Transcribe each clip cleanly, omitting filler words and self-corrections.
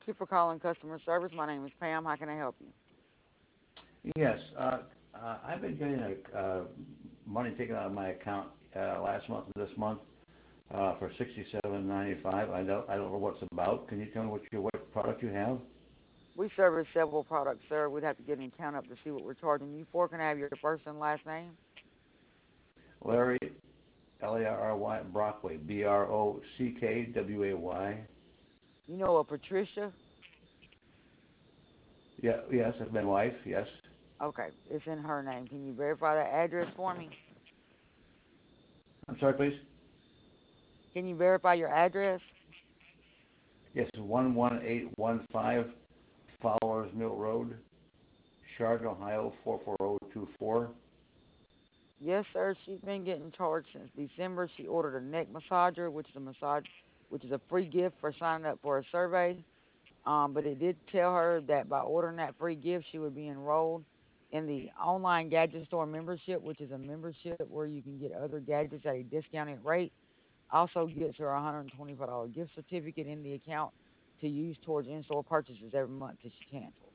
you for calling customer service. My name is Pam. How can I help you? Yes, I've been getting money taken out of my account last month and this month for $67.95. I don't know what it's about. Can you tell me what product you have? We service several products, sir. We'd have to get an account up to see what we're charging you for. Can I have your first and last name? Larry, Larry Brockway, Brockway. You know a Patricia? Yeah, yes, that's my wife. Yes. Okay, it's in her name. Can you verify that address for me? I'm sorry, please. Can you verify your address? Yes, 11815 Fowler's Mill Road, Chardon, Ohio 44024. Yes, sir. She's been getting charged since December. She ordered a neck massager, which is a free gift for signing up for a survey. But it did tell her that by ordering that free gift, she would be enrolled in the online gadget store membership, which is a membership where you can get other gadgets at a discounted rate. Also gets her a $125 gift certificate in the account to use towards in-store purchases every month till she cancels.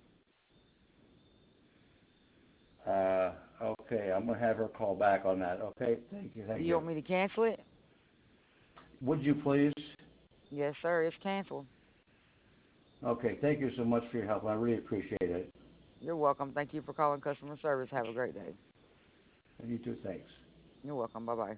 Okay, I'm gonna have her call back on that. Okay, thank you, Do thank you you. want me to cancel it? Would you please? Yes, sir. It's canceled. Okay, thank you so much for your help. I really appreciate it. You're welcome. Thank you for calling customer service. Have a great day. And you too, thanks. You're welcome. Bye bye.